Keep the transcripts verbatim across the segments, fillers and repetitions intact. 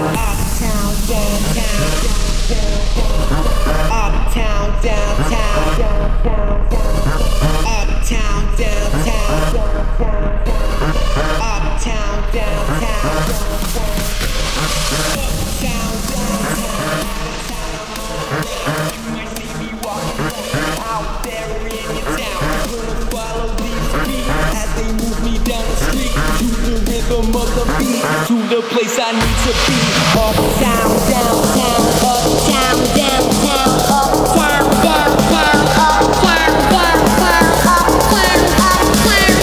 To the place I need to be. Uptown, downtown, uptown, downtown, uptown, downtown, uptown, downtown, uptown, uptown,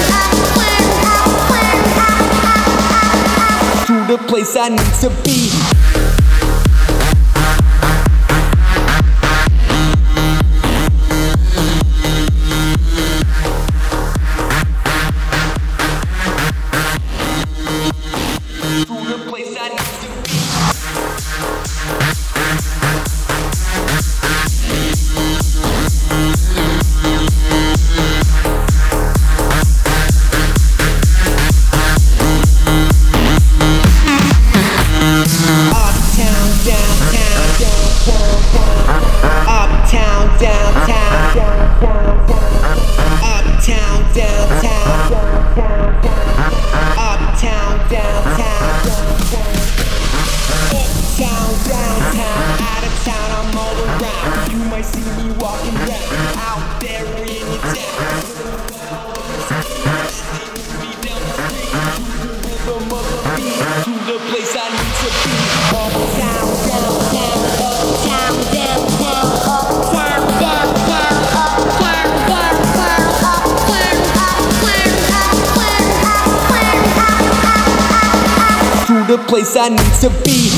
uptown, uptown, to the place I need to be. The place I need to be.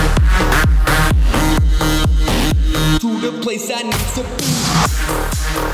To the place I need to be.